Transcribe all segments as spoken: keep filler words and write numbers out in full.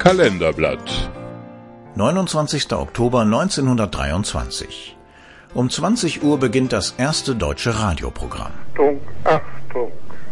Kalenderblatt. neunundzwanzigster Oktober neunzehnhundertdreiundzwanzig. Um zwanzig Uhr beginnt das erste deutsche Radioprogramm. Achtung, Achtung!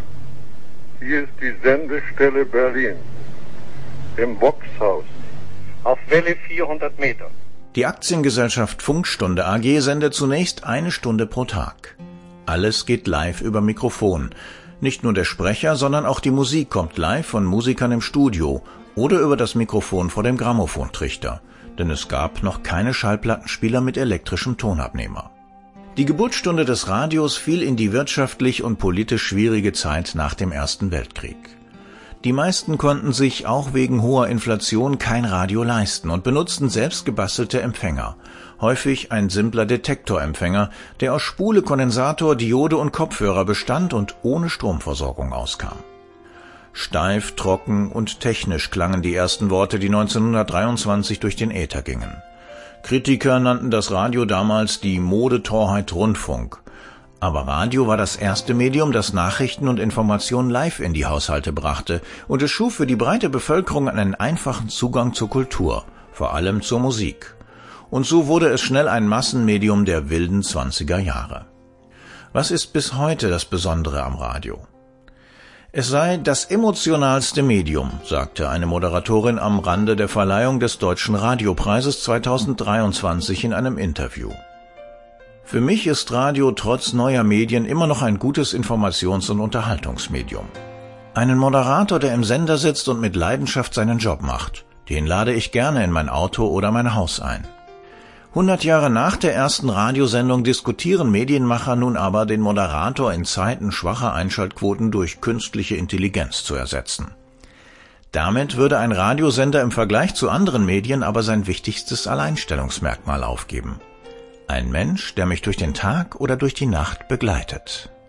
Hier ist die Sendestelle Berlin. Im Boxhaus. Auf Welle vierhundert Meter. Die Aktiengesellschaft Funkstunde A G sendet zunächst eine Stunde pro Tag. Alles geht live über Mikrofon. Nicht nur der Sprecher, sondern auch die Musik kommt live von Musikern im Studio oder über das Mikrofon vor dem Grammophontrichter, denn es gab noch keine Schallplattenspieler mit elektrischem Tonabnehmer. Die Geburtsstunde des Radios fiel in die wirtschaftlich und politisch schwierige Zeit nach dem Ersten Weltkrieg. Die meisten konnten sich auch wegen hoher Inflation kein Radio leisten und benutzten selbstgebastelte Empfänger, häufig ein simpler Detektorempfänger, der aus Spule, Kondensator, Diode und Kopfhörer bestand und ohne Stromversorgung auskam. Steif, trocken und technisch klangen die ersten Worte, die neunzehnhundertdreiundzwanzig durch den Äther gingen. Kritiker nannten das Radio damals die Modetorheit Rundfunk. Aber Radio war das erste Medium, das Nachrichten und Informationen live in die Haushalte brachte, und es schuf für die breite Bevölkerung einen einfachen Zugang zur Kultur, vor allem zur Musik. Und so wurde es schnell ein Massenmedium der wilden zwanziger Jahre. Was ist bis heute das Besondere am Radio? Es sei das emotionalste Medium, sagte eine Moderatorin am Rande der Verleihung des Deutschen Radiopreises zweitausenddreiundzwanzig in einem Interview. Für mich ist Radio trotz neuer Medien immer noch ein gutes Informations- und Unterhaltungsmedium. Einen Moderator, der im Sender sitzt und mit Leidenschaft seinen Job macht, den lade ich gerne in mein Auto oder mein Haus ein. Hundert Jahre nach der ersten Radiosendung diskutieren Medienmacher nun aber, den Moderator in Zeiten schwacher Einschaltquoten durch künstliche Intelligenz zu ersetzen. Damit würde ein Radiosender im Vergleich zu anderen Medien aber sein wichtigstes Alleinstellungsmerkmal aufgeben. Ein Mensch, der mich durch den Tag oder durch die Nacht begleitet.